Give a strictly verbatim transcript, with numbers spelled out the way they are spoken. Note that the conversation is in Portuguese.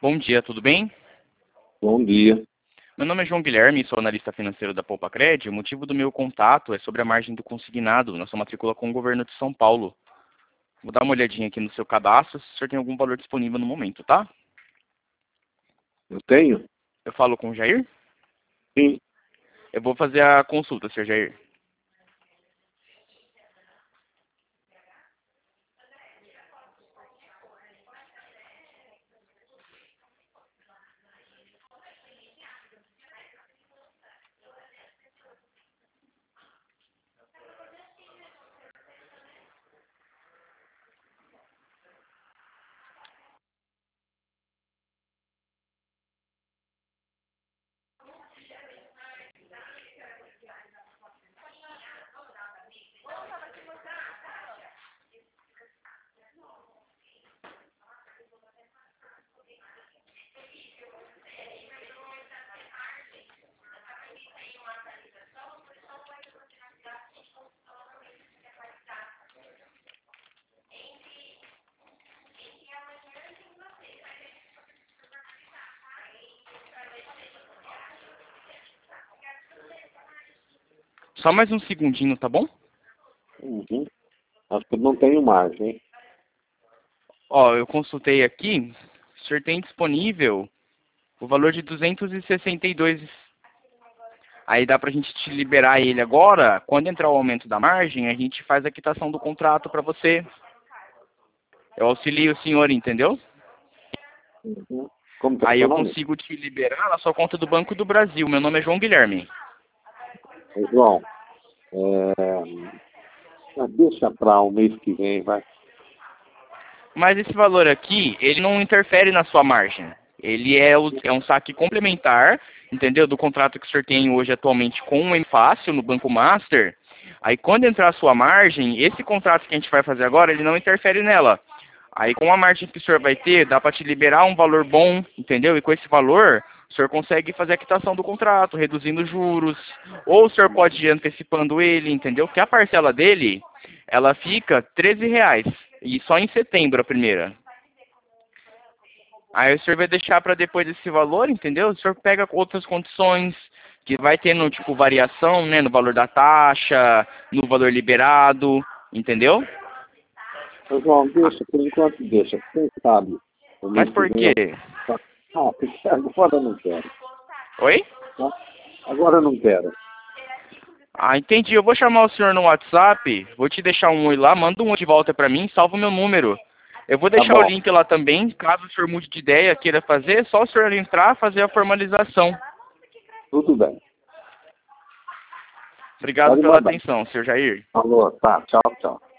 Bom dia, tudo bem? Bom dia. Meu nome é João Guilherme, sou analista financeiro da Poupacred. O motivo do meu contato é sobre a margem do consignado na sua matrícula com o governo de São Paulo. Vou dar uma olhadinha aqui no seu cadastro, se o senhor tem algum valor disponível no momento, tá? Eu tenho? Eu falo com o Jair? Sim. Eu vou fazer a consulta, senhor Jair. Só mais um segundinho, tá bom? Uhum. Acho que eu não tenho margem, hein? Ó, eu consultei aqui, o senhor tem disponível o valor de duzentos e sessenta e dois. Aí dá pra gente te liberar ele agora. Quando entrar o aumento da margem, a gente faz a quitação do contrato pra você. Eu auxilio o senhor, entendeu? Uhum. Como que é o Aí seu eu nome? consigo te liberar na sua conta do Banco do Brasil. Meu nome é João Guilherme. Ô, João, é... ah, deixa para o mês que vem, vai. Mas esse valor aqui, ele não interfere na sua margem. Ele é, o, é um saque complementar, entendeu? Do contrato que o senhor tem hoje atualmente com o Enfácil no Banco Master. Aí quando entrar a sua margem, esse contrato que a gente vai fazer agora, ele não interfere nela. Aí com a margem que o senhor vai ter, dá para te liberar um valor bom, entendeu? E com esse valor, o senhor consegue fazer a quitação do contrato, reduzindo os juros. Ou o senhor pode ir antecipando ele, entendeu? Que a parcela dele, ela fica treze reais. E só em setembro a primeira. Aí o senhor vai deixar para depois desse valor, entendeu? O senhor pega outras condições, que vai tendo, tipo, variação, né? No valor da taxa, no valor liberado, entendeu? Ô, João, deixa, por enquanto deixa. Quem sabe o Mas mês que por vem quê? eu... Ah, porque agora eu não quero. Oi? Tá? Agora eu não quero. Ah, entendi. Eu vou chamar o senhor no WhatsApp, vou te deixar um oi lá, manda um oi de volta para mim, salva o meu número. Eu vou Tá deixar o bom. link lá também, caso o senhor mude de ideia, queira fazer, é só o senhor entrar, fazer a formalização. Tudo bem. Obrigado Pode pela mandar. atenção, senhor Jair. Alô, tá. Tchau, tchau.